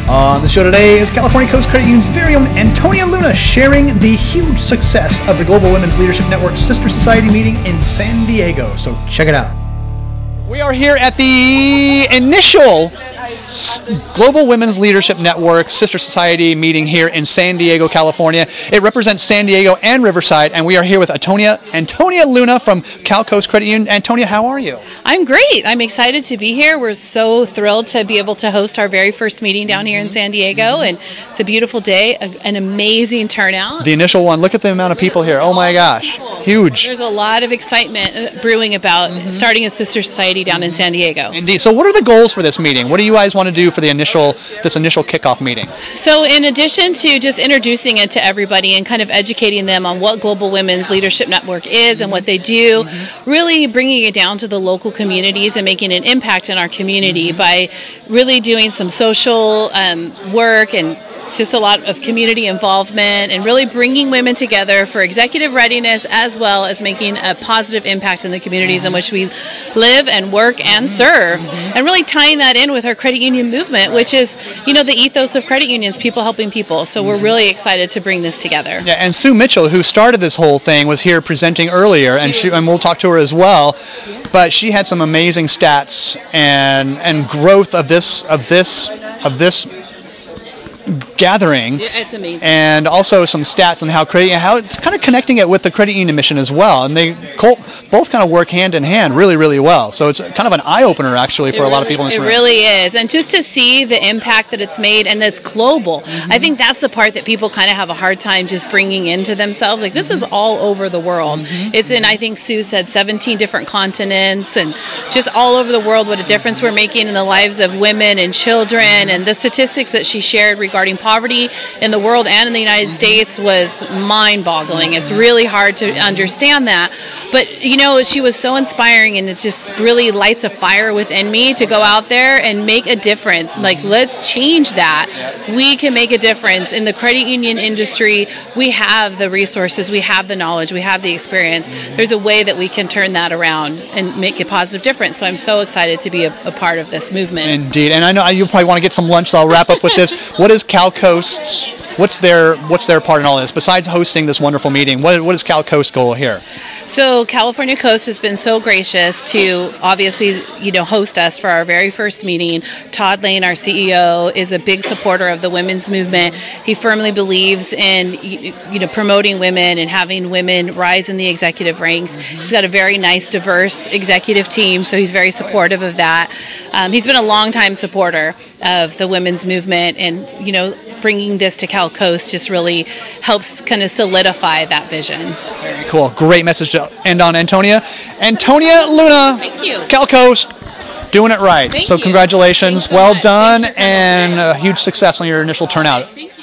On the show today is California Coast Credit Union's very own Antonia Luna sharing the huge success of the Global Women's Leadership Network Sister Society meeting in San Diego. So check it out. We are here at the initial Global Women's Leadership Network Sister Society meeting here in San Diego, California. It represents San Diego and Riverside, and we are here with Antonia Luna from Cal Coast Credit Union. Antonia, how are you? I'm great. I'm excited to be here. We're so thrilled to be able to host our very first meeting down here in San Diego, and it's a beautiful day, an amazing turnout. The initial one, look at the amount of people here. Oh my gosh, huge. There's a lot of excitement brewing about starting a sister society down in San Diego. Indeed. So what are the goals for this meeting? What do you guys want to do for this initial kickoff meeting? So in addition to just introducing it to everybody and kind of educating them on what Global Women's Leadership Network is and what they do, really bringing it down to the local communities and making an impact in our community by really doing some social work and just a lot of community involvement and really bringing women together for executive readiness as well as making a positive impact in the communities in which we live and work and serve, and really tying that in with our credit union movement, which is, the ethos of credit unions, people helping people. So we're really excited to bring this together. Yeah, and Sue Mitchell, who started this whole thing, was here presenting earlier, and we'll talk to her as well. But she had some amazing stats and growth of this gathering. It's amazing. And also some stats on how it's kind of connecting it with the credit union mission as well. And they both kind of work hand in hand really, really well. So it's kind of an eye-opener, actually, for a lot of people in this room. It really is. And just to see the impact that it's made, and it's global. I think that's the part that people kind of have a hard time just bringing into themselves. Like, this is all over the world. It's in, I think Sue said, 17 different continents, and just all over the world, what a difference we're making in the lives of women and children. And the statistics that she shared regarding poverty in the world and in the United States was mind-boggling. It's really hard to understand that. But, she was so inspiring, and it just really lights a fire within me to go out there and make a difference. Like, let's change that. We can make a difference. In the credit union industry, we have the resources, we have the knowledge, we have the experience. There's a way that we can turn that around and make a positive difference. So I'm so excited to be a part of this movement. Indeed. And I know you probably want to get some lunch, so I'll wrap up with this. What is Cal Coast's, what's their part in all this? Besides hosting this wonderful meeting, what is Cal Coast's goal here? So California Coast has been so gracious to obviously, host us for our very first meeting. Todd Lane, our CEO, is a big supporter of the women's movement. He firmly believes in, promoting women and having women rise in the executive ranks. He's got a very nice, diverse executive team, so he's very supportive of that. He's been a longtime supporter of the women's movement, and, bringing this to Cal Coast just really helps kind of solidify that vision. Very cool. Great message to end on, Antonia. Antonia Luna. Thank you. Cal Coast, doing it right. Thank so you. congratulations. So well much. done, Thanks so and much. Huge success on your initial turnout. Thank you.